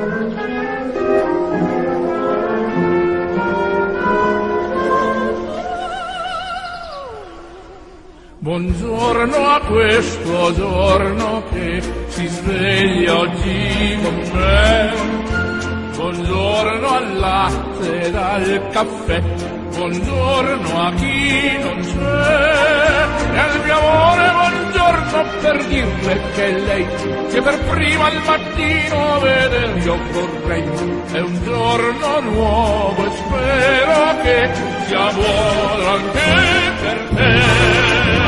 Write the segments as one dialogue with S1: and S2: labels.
S1: Buongiorno a questo giorno che si sveglia oggi con me. Buongiorno al latte e al caffè. Buongiorno a chi non c'è. E al mio amore buongiorno per dirle che lei che per prima al mattino veder io vorrei. È un giorno nuovo e spero che sia buono anche per te.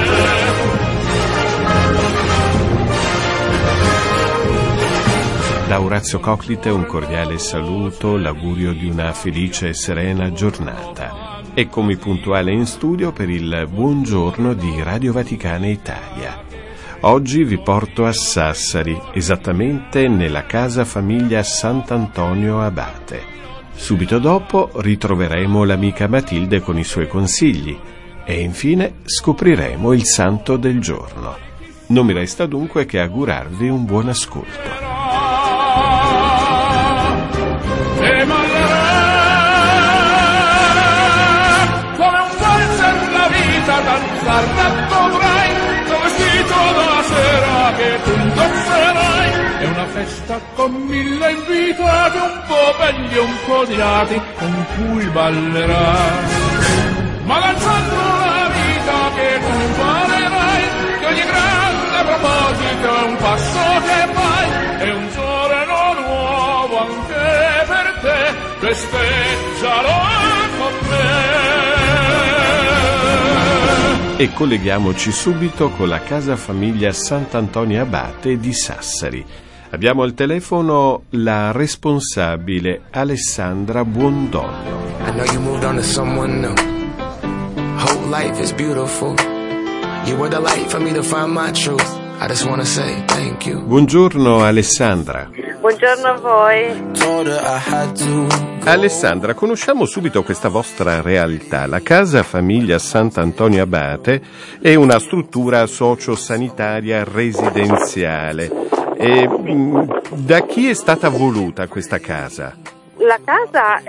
S2: Da Orazio Coclite un cordiale saluto, l'augurio di una felice e serena giornata. Eccomi puntuale in studio per il buongiorno di Radio Vaticana Italia. Oggi vi porto a Sassari, esattamente nella casa famiglia Sant'Antonio Abate. Subito dopo ritroveremo l'amica Matilde con i suoi consigli e infine scopriremo il santo del giorno. Non mi resta dunque che augurarvi un buon ascolto.
S1: Dovrai, tuo vestito da sera che tu indosserai. È una festa con 1000 invitati, un po' belli e un po' odiati, con cui ballerai. Ma lanciando la vita che tu imparerai, che ogni grande proposito è un passo che fai. È un giorno nuovo anche per te, festeggialo con me.
S2: E colleghiamoci subito con la casa famiglia Sant'Antonio Abate di Sassari. Abbiamo al telefono la responsabile Alessandra Buondollo.
S3: I know you moved on to someone new. Whole life is beautiful. You were the light for me to find my truth. I just want to say thank you.
S2: Buongiorno Alessandra.
S4: Buongiorno a voi.
S2: Alessandra, conosciamo subito questa vostra realtà. La casa famiglia Sant'Antonio Abate è una struttura sociosanitaria residenziale. Da chi è stata voluta questa casa?
S4: La casa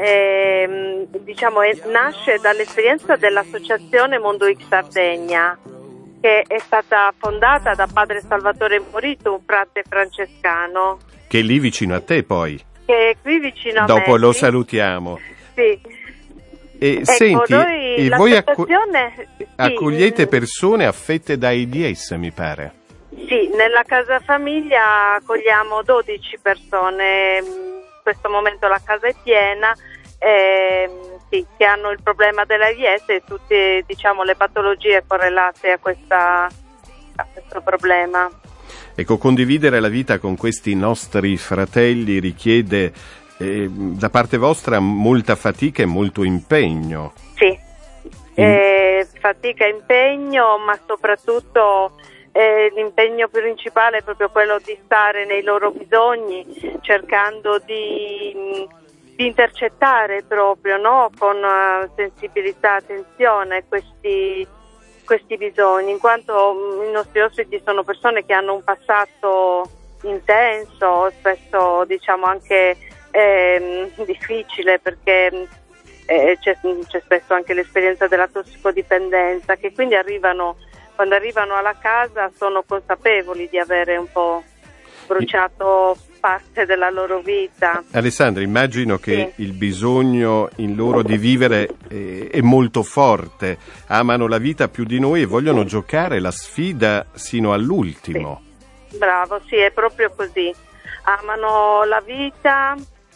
S4: nasce dall'esperienza dell'associazione Mondo X Sardegna, che è stata fondata da padre Salvatore Morito, un frate francescano.
S2: Che è lì vicino a te poi.
S4: Che è qui vicino a me.
S2: Dopo lo salutiamo.
S4: Sì.
S2: E senti,
S4: noi,
S2: voi
S4: sì,
S2: accogliete persone affette da AIDS, mi pare.
S4: Sì, nella casa famiglia accogliamo 12 persone. In questo momento la casa è piena. Sì, che hanno il problema dell'AIDS e tutte, le patologie correlate a questo problema.
S2: Ecco, condividere la vita con questi nostri fratelli richiede da parte vostra molta fatica e molto impegno.
S4: Sì, fatica e impegno, ma soprattutto l'impegno principale è proprio quello di stare nei loro bisogni, cercando di intercettare proprio, no, con sensibilità, attenzione questi bisogni, in quanto i nostri ospiti sono persone che hanno un passato intenso, spesso anche difficile, perché c'è spesso anche l'esperienza della tossicodipendenza, che quindi quando arrivano alla casa sono consapevoli di avere un po' bruciato parte della loro vita.
S2: Alessandra, immagino che
S4: sì,
S2: il bisogno in loro di vivere è molto forte, amano la vita più di noi e vogliono giocare la sfida sino all'ultimo.
S4: Sì. Bravo, sì, è proprio così. Amano la vita,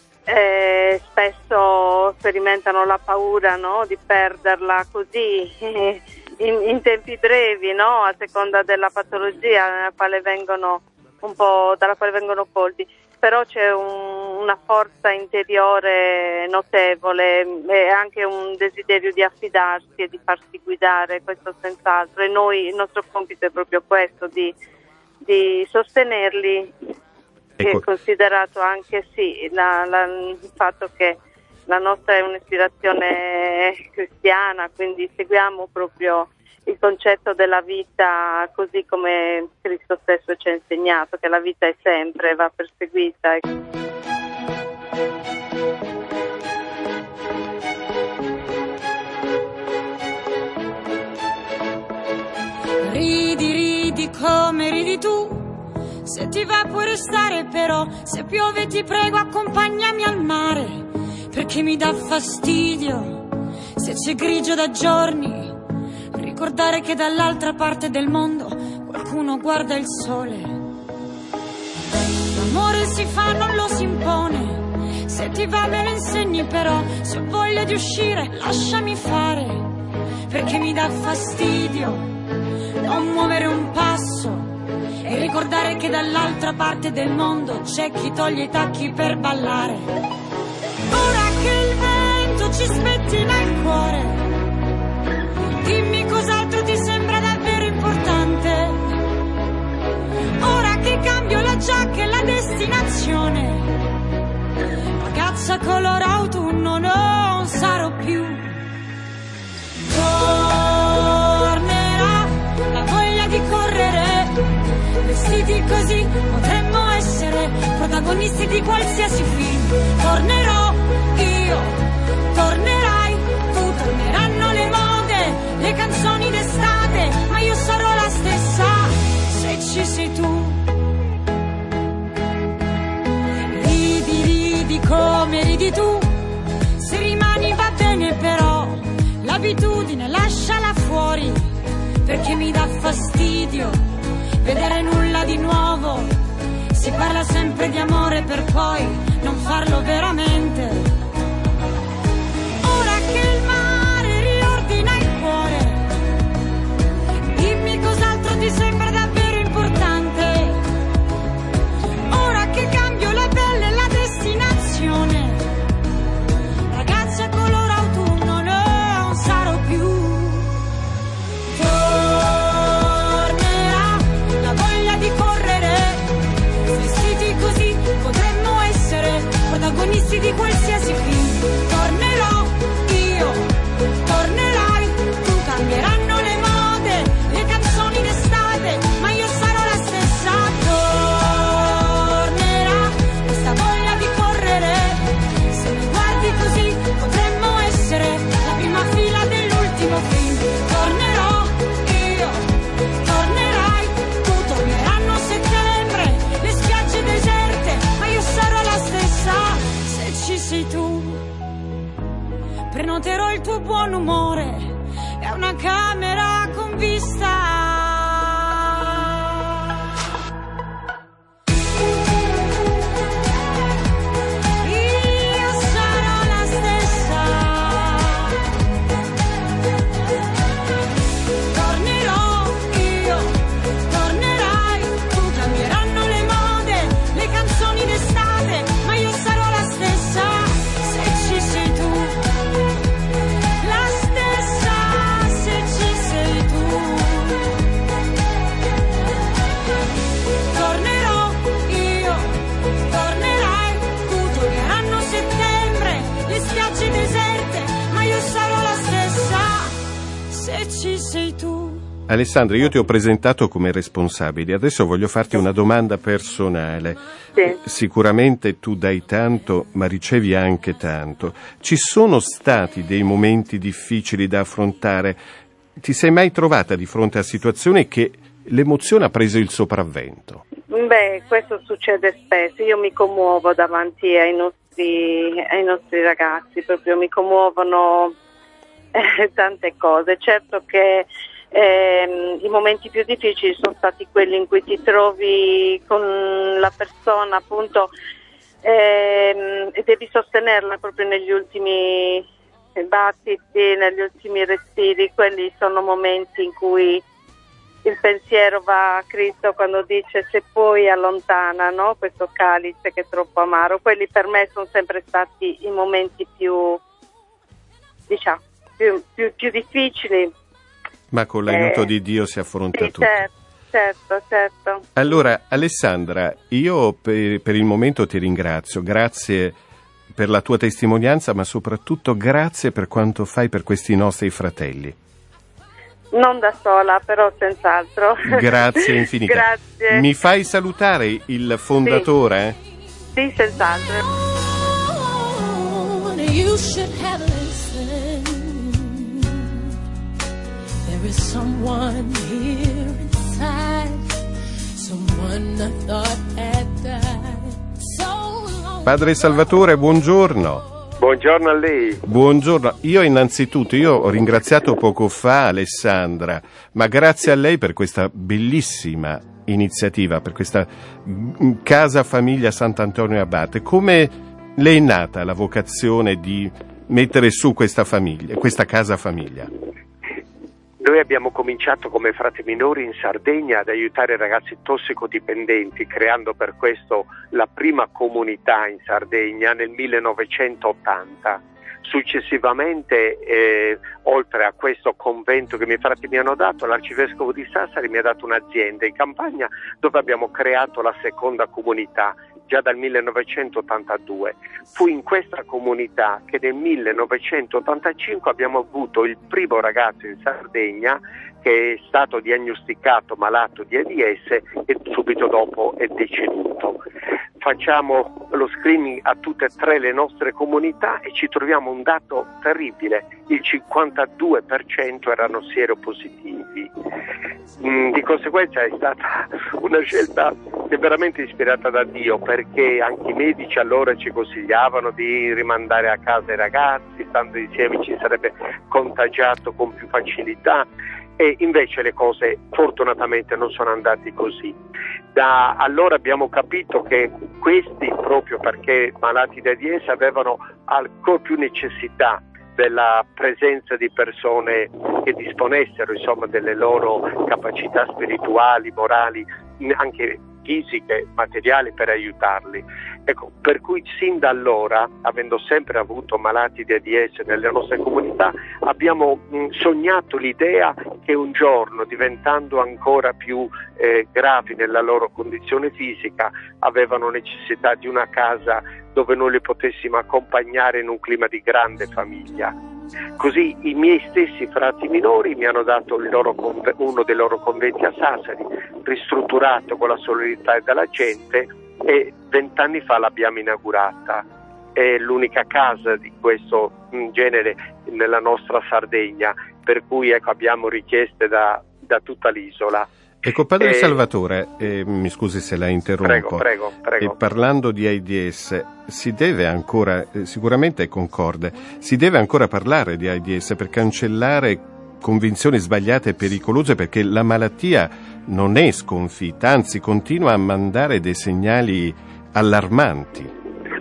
S4: spesso sperimentano la paura, no, di perderla così in tempi brevi, no, a seconda della patologia dalla quale vengono colti, però c'è una forza interiore notevole e anche un desiderio di affidarsi e di farsi guidare, questo senz'altro, e il nostro compito è proprio questo, di sostenerli. Ecco. È considerato anche il fatto che la nostra è un'ispirazione cristiana, quindi seguiamo proprio il concetto della vita così come Cristo stesso ci ha insegnato, che la vita è sempre, va perseguita.
S5: Se ti va puoi restare, però se piove ti prego accompagnami al mare, perché mi dà fastidio se c'è grigio da giorni ricordare che dall'altra parte del mondo qualcuno guarda il sole. L'amore si fa, non lo si impone, se ti va me lo insegni, però se ho voglia di uscire lasciami fare, perché mi dà fastidio non muovere un passo e ricordare che dall'altra parte del mondo c'è chi toglie i tacchi per ballare. Ora che il vento ci spettina il cuore, dimmi cos'altro ti sembra davvero importante. Ora che cambio la giacca e la destinazione, ragazza color autunno non sarò più. Tornerà la voglia di correre, vestiti così potremmo essere protagonisti di qualsiasi film. Tornerò io, tornerai tu, torneranno le mode, le canzoni d'estate, ma io sarò la stessa se ci sei tu. Ridi come ridi tu, se rimani va bene, però l'abitudine lasciala fuori, perché mi dà fastidio vedere nulla di nuovo. Si parla sempre di amore per poi non farlo veramente. Ora che il mare riordina il cuore, dimmi cos'altro ti sembra davvero importante. Ora che cambio la pelle e la destinazione, ragazza color autunno non sarò più. Tornerà la voglia di correre, vestiti così potremmo essere protagonisti di qualsiasi film. Tornerò io, tornerai tu, cambieranno le mode, le canzoni d'estate, ma io sarò la stessa. Tornerà questa voglia di correre, se mi guardi così potremmo essere la prima fila dell'ultimo film. Tornerò io, tornerai tu, torneranno settembre, le spiagge deserte, ma io sarò la stessa se ci sei tu. Prenoterò il tuo buon umore e una camera con vista. Io sarò la stessa. Tornerò io, tornerai tu, cambieranno le mode, le canzoni d'estate, ma io sarò la stessa se ci sei tu. La stessa se ci sei tu. Tornerò io, tornerai tu, torneranno settembre, le spiagge deserte, ma io sarò la stessa se ci sei tu.
S2: Alessandra, io ti ho presentato come responsabile, adesso voglio farti una domanda personale.
S4: Sì.
S2: Sicuramente tu dai tanto, ma ricevi anche tanto. Ci sono stati dei momenti difficili da affrontare? Ti sei mai trovata di fronte a situazioni che l'emozione ha preso il sopravvento?
S4: Beh, questo succede spesso. Io mi commuovo davanti ai nostri ragazzi, proprio mi commuovono tante cose. Certo che i momenti più difficili sono stati quelli in cui ti trovi con la persona, appunto, e devi sostenerla proprio negli ultimi battiti, negli ultimi respiri. Quelli sono momenti in cui il pensiero va a Cristo quando dice: se puoi allontana, no? Questo calice che è troppo amaro. Quelli per me sono sempre stati i momenti più, diciamo, più difficili.
S2: Ma con l'aiuto di Dio si affronta tutto.
S4: Certo.
S2: Allora, Alessandra, io per il momento ti ringrazio. Grazie per la tua testimonianza, ma soprattutto grazie per quanto fai per questi nostri fratelli.
S4: Non da sola, però senz'altro.
S2: Grazie infinite.
S4: Grazie.
S2: Mi fai salutare il fondatore?
S4: Sì, senz'altro.
S5: You should have listened. There is someone here inside, someone
S2: Padre Salvatore, buongiorno.
S6: Buongiorno a lei.
S2: Buongiorno. Io ho ringraziato poco fa Alessandra, ma grazie a lei per questa bellissima iniziativa, per questa Casa Famiglia Sant'Antonio Abate. Come le è nata la vocazione di mettere su questa famiglia, questa Casa Famiglia?
S6: Noi abbiamo cominciato come frati minori in Sardegna ad aiutare ragazzi tossicodipendenti, creando per questo la prima comunità in Sardegna nel 1980. Successivamente, oltre a questo convento che i miei frati mi hanno dato, l'arcivescovo di Sassari mi ha dato un'azienda in Campania dove abbiamo creato la seconda comunità, già dal 1982. Fu in questa comunità che nel 1985 abbiamo avuto il primo ragazzo in Sardegna che è stato diagnosticato malato di AIDS e subito dopo è deceduto. Facciamo lo screening a tutte e tre le nostre comunità e ci troviamo un dato terribile: il 52% erano sieropositivi. Di conseguenza è stata una scelta veramente ispirata da Dio, perché anche i medici allora ci consigliavano di rimandare a casa i ragazzi, stando insieme ci sarebbe contagiato con più facilità, e invece le cose fortunatamente non sono andate così. Da allora abbiamo capito che questi, proprio perché malati di AIDS, avevano ancora più necessità della presenza di persone che disponessero insomma delle loro capacità spirituali, morali, anche fisiche, materiali, per aiutarli. Ecco, per cui sin da allora, avendo sempre avuto malati di AIDS nelle nostre comunità, abbiamo sognato l'idea che un giorno, diventando ancora più gravi nella loro condizione fisica, avevano necessità di una casa dove noi li potessimo accompagnare in un clima di grande famiglia. Così i miei stessi frati minori mi hanno dato uno dei loro conventi a Sassari, ristrutturato con la solidarietà della gente, e 20 anni fa l'abbiamo inaugurata. È l'unica casa di questo genere nella nostra Sardegna, per cui ecco, abbiamo richieste da tutta l'isola.
S2: Ecco, Padre Salvatore, mi scusi se la interrompo.
S6: Prego.
S2: E parlando di AIDS, si deve ancora, sicuramente è concorde, si deve ancora parlare di AIDS per cancellare convinzioni sbagliate e pericolose, perché la malattia non è sconfitta, anzi continua a mandare dei segnali allarmanti.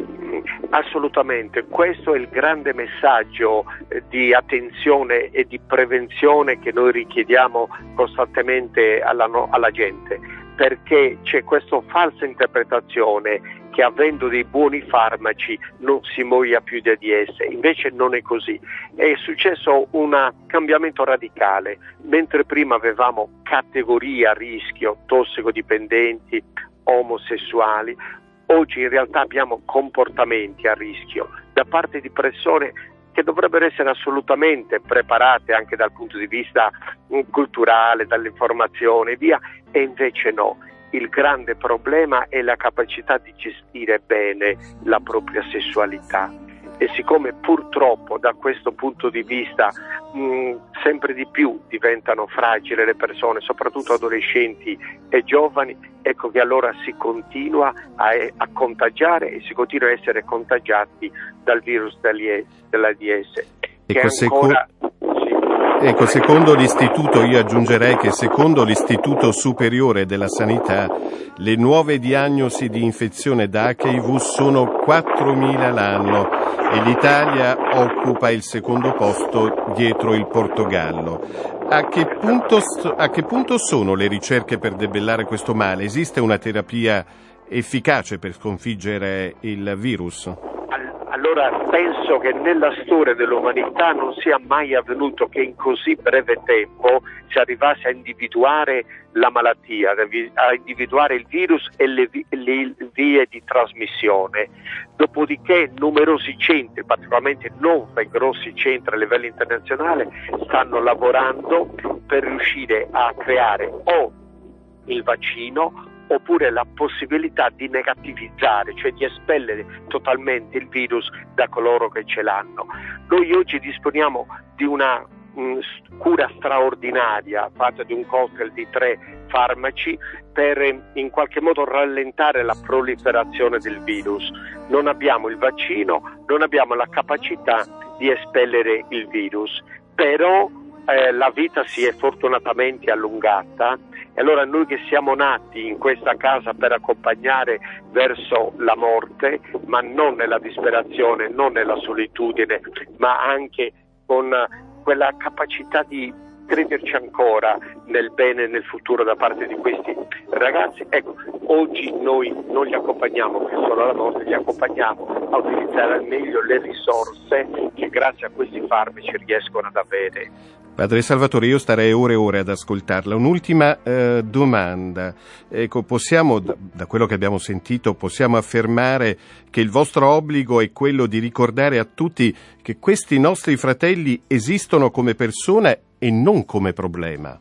S6: Assolutamente, questo è il grande messaggio di attenzione e di prevenzione che noi richiediamo costantemente alla gente, perché c'è questa falsa interpretazione che avendo dei buoni farmaci non si muoia più di AIDS. Invece non è così. È successo un cambiamento radicale. Mentre prima avevamo categorie a rischio, tossicodipendenti, omosessuali, oggi in realtà abbiamo comportamenti a rischio da parte di persone che dovrebbero essere assolutamente preparate anche dal punto di vista culturale, dall'informazione e via, e invece no. Il grande problema è la capacità di gestire bene la propria sessualità. E siccome purtroppo da questo punto di vista sempre di più diventano fragili le persone, soprattutto adolescenti e giovani, ecco che allora si continua a contagiare e si continua a essere contagiati dal virus dell'AIDS.
S2: Ecco, secondo l'istituto, io aggiungerei che secondo l'Istituto Superiore della Sanità, le nuove diagnosi di infezione da HIV sono 4.000 l'anno e l'Italia occupa il secondo posto dietro il Portogallo. A che punto sono le ricerche per debellare questo male? Esiste una terapia efficace per sconfiggere il virus?
S6: Allora penso che nella storia dell'umanità non sia mai avvenuto che in così breve tempo si arrivasse a individuare la malattia, a individuare il virus e le vie di trasmissione. Dopodiché numerosi centri, particolarmente 9 grossi centri a livello internazionale, stanno lavorando per riuscire a creare o il vaccino oppure la possibilità di negativizzare, cioè di espellere totalmente il virus da coloro che ce l'hanno. Noi oggi disponiamo di una cura straordinaria fatta di un cocktail di 3 farmaci per in qualche modo rallentare la proliferazione del virus. Non abbiamo il vaccino, non abbiamo la capacità di espellere il virus, però la vita si è fortunatamente allungata, e allora noi che siamo nati in questa casa per accompagnare verso la morte, ma non nella disperazione, non nella solitudine, ma anche con quella capacità di crederci ancora nel bene e nel futuro da parte di questi ragazzi. Ecco, oggi noi non li accompagniamo solo alla morte, li accompagniamo a utilizzare al meglio le risorse che grazie a questi farmaci riescono ad avere.
S2: Padre Salvatore, io starei ore e ore ad ascoltarla. Un'ultima domanda. Ecco, possiamo, da quello che abbiamo sentito, possiamo affermare che il vostro obbligo è quello di ricordare a tutti che questi nostri fratelli esistono come persone e non come problema.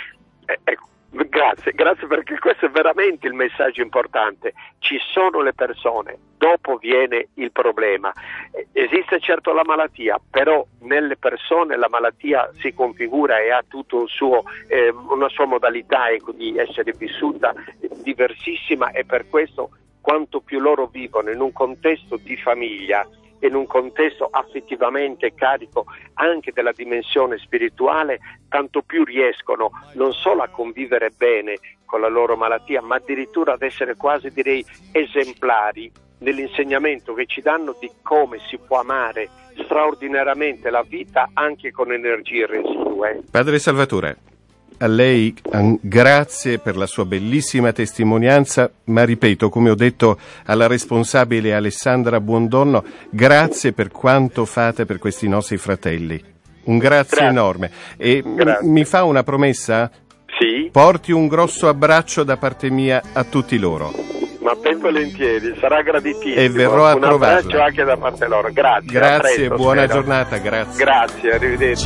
S6: Ecco, grazie perché questo è veramente il messaggio importante. Ci sono le persone, dopo viene il problema. Esiste certo la malattia, però nelle persone la malattia si configura e ha tutto un suo, una sua modalità di essere vissuta diversissima, e per questo quanto più loro vivono in un contesto di famiglia, in un contesto affettivamente carico anche della dimensione spirituale, tanto più riescono non solo a convivere bene con la loro malattia, ma addirittura ad essere quasi, direi, esemplari nell'insegnamento che ci danno di come si può amare straordinariamente la vita anche con energie residue.
S2: Padre Salvatore, a lei grazie per la sua bellissima testimonianza, ma ripeto, come ho detto alla responsabile Alessandra Buondonno, grazie per quanto fate per questi nostri fratelli. Un grazie enorme. E grazie. Mi fa una promessa?
S6: Sì.
S2: Porti un grosso abbraccio da parte mia a tutti loro.
S6: Ma ben volentieri, sarà graditissimo.
S2: E verrò a trovarla.
S6: Un abbraccio anche da parte loro. Grazie.
S2: Grazie,
S6: presto,
S2: buona
S6: spero.
S2: Giornata, grazie.
S6: Grazie, arrivederci.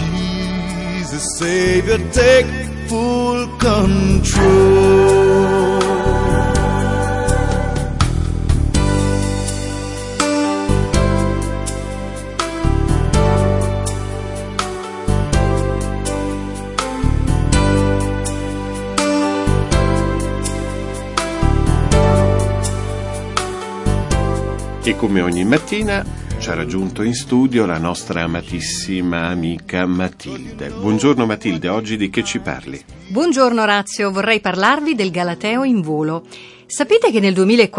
S7: Jesus, Savior, take full control.
S2: E come ogni mattina ci ha raggiunto in studio la nostra amatissima amica Matilde. Buongiorno Matilde, oggi di che ci parli?
S8: Buongiorno Orazio, vorrei parlarvi del Galateo in volo. Sapete che nel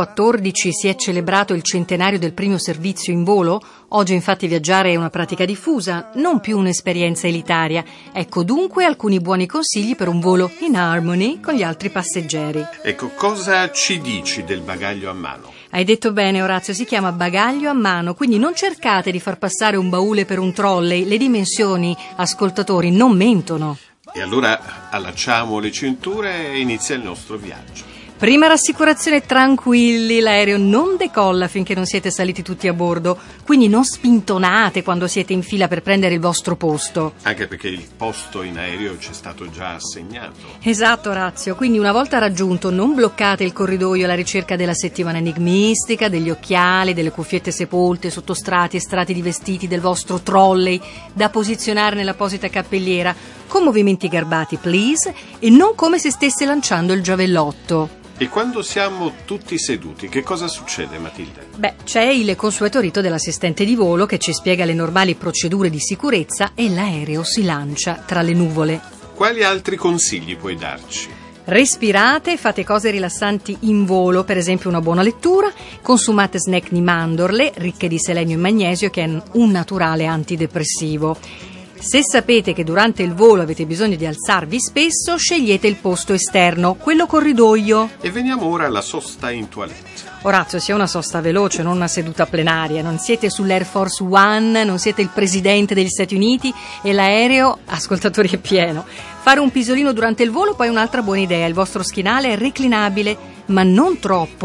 S8: 2014 si è celebrato il centenario del primo servizio in volo? Oggi infatti viaggiare è una pratica diffusa, non più un'esperienza elitaria. Ecco dunque alcuni buoni consigli per un volo in harmony con gli altri passeggeri.
S2: Ecco, cosa ci dici del bagaglio a mano?
S8: Hai detto bene Orazio, si chiama bagaglio a mano, quindi non cercate di far passare un baule per un trolley, le dimensioni, ascoltatori, non mentono.
S2: E allora allacciamo le cinture e inizia il nostro viaggio.
S8: Prima rassicurazione, tranquilli, l'aereo non decolla finché non siete saliti tutti a bordo, quindi non spintonate quando siete in fila per prendere il vostro posto.
S2: Anche perché il posto in aereo ci è stato già assegnato.
S8: Esatto Orazio, quindi una volta raggiunto non bloccate il corridoio alla ricerca della settimana enigmistica, degli occhiali, delle cuffiette sepolte sotto strati e strati di vestiti del vostro trolley da posizionare nell'apposita cappelliera, con movimenti garbati please, e non come se stesse lanciando il giavellotto.
S2: E quando siamo tutti seduti, che cosa succede, Matilde?
S8: Beh, c'è il consueto rito dell'assistente di volo che ci spiega le normali procedure di sicurezza e l'aereo si lancia tra le nuvole.
S2: Quali altri consigli puoi darci?
S8: Respirate, fate cose rilassanti in volo, per esempio una buona lettura, consumate snack di mandorle, ricche di selenio e magnesio, che è un naturale antidepressivo. Se sapete che durante il volo avete bisogno di alzarvi spesso, scegliete il posto esterno, quello corridoio.
S2: E veniamo ora alla sosta in toilette.
S8: Orazio, sia una sosta veloce, non una seduta plenaria. Non siete sull'Air Force One, non siete il presidente degli Stati Uniti e l'aereo, ascoltatori, è pieno. Fare un pisolino durante il volo poi è un'altra buona idea. Il vostro schienale è reclinabile, ma non troppo.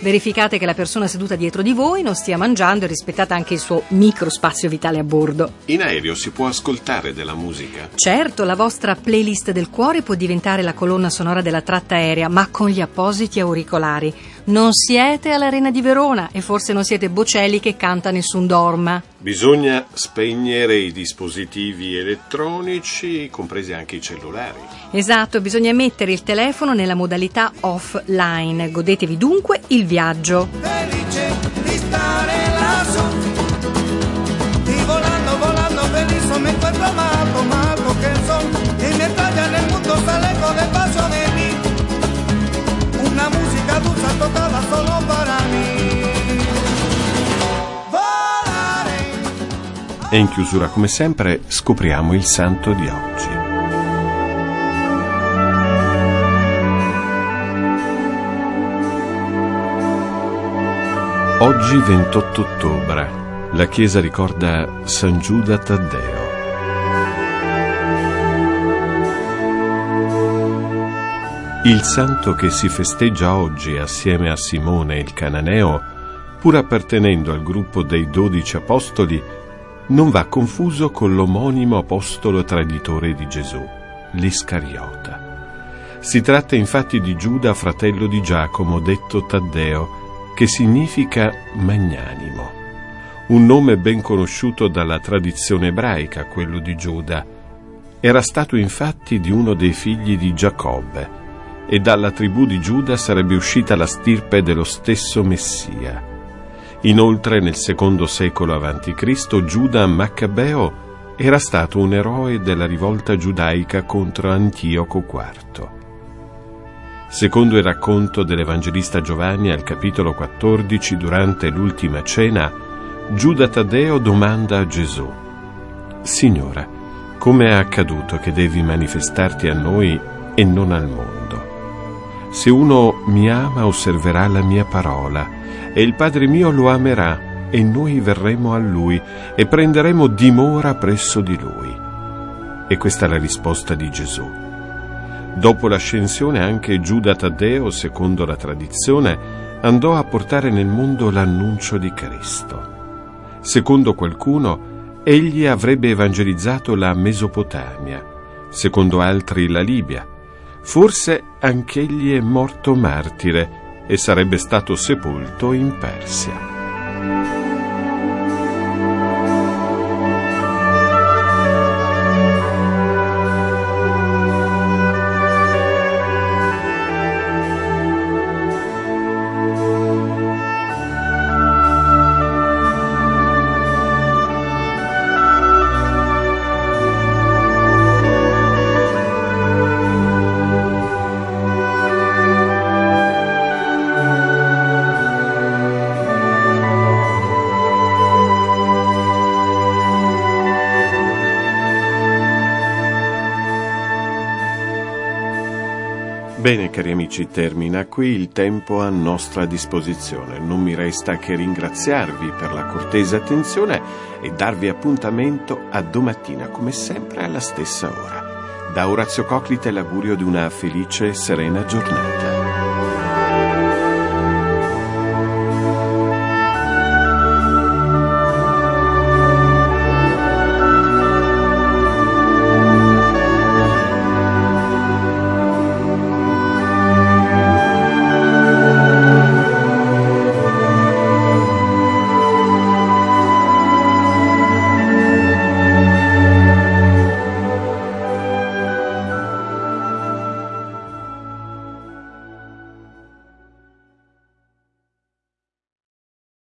S8: Verificate che la persona seduta dietro di voi non stia mangiando e rispettate anche il suo micro spazio vitale a bordo.
S2: In aereo si può ascoltare della musica?
S8: Certo, la vostra playlist del cuore può diventare la colonna sonora della tratta aerea, ma con gli appositi auricolari. Non siete all'Arena di Verona e forse non siete Bocelli che canta Nessun dorma.
S2: Bisogna spegnere i dispositivi elettronici, compresi anche i cellulari.
S8: Esatto, bisogna mettere il telefono nella modalità offline. Godetevi dunque il viaggio.
S7: Felice di stare lassù, di volando felice mi encuentro amato che son, y me talla nel mundo sale con el paso de mí, una música dulce tocada solo para mí.
S2: E in chiusura, come sempre, scopriamo il santo di oggi. Oggi 28 ottobre, la Chiesa ricorda San Giuda Taddeo. Il santo che si festeggia oggi assieme a Simone il Cananeo, pur appartenendo al gruppo dei 12 apostoli, non va confuso con l'omonimo apostolo traditore di Gesù, l'Iscariota. Si tratta infatti di Giuda, fratello di Giacomo, detto Taddeo, che significa magnanimo. Un nome ben conosciuto dalla tradizione ebraica, quello di Giuda. Era stato infatti di uno dei figli di Giacobbe, e dalla tribù di Giuda sarebbe uscita la stirpe dello stesso Messia. Inoltre, nel secondo secolo a.C., Giuda Maccabeo era stato un eroe della rivolta giudaica contro Antioco IV. Secondo il racconto dell'Evangelista Giovanni al capitolo 14, durante l'ultima cena, Giuda Taddeo domanda a Gesù: Signore, come è accaduto che devi manifestarti a noi e non al mondo? Se uno mi ama, osserverà la mia parola, e il Padre mio lo amerà, e noi verremo a Lui e prenderemo dimora presso di Lui. E questa è la risposta di Gesù. Dopo l'ascensione anche Giuda Taddeo, secondo la tradizione, andò a portare nel mondo l'annuncio di Cristo. Secondo qualcuno, egli avrebbe evangelizzato la Mesopotamia, secondo altri la Libia. Forse anch'egli è morto martire e sarebbe stato sepolto in Persia. Bene, cari amici, termina qui il tempo a nostra disposizione. Non mi resta che ringraziarvi per la cortese attenzione e darvi appuntamento a domattina, come sempre alla stessa ora. Da Orazio Coclite l'augurio di una felice e serena giornata.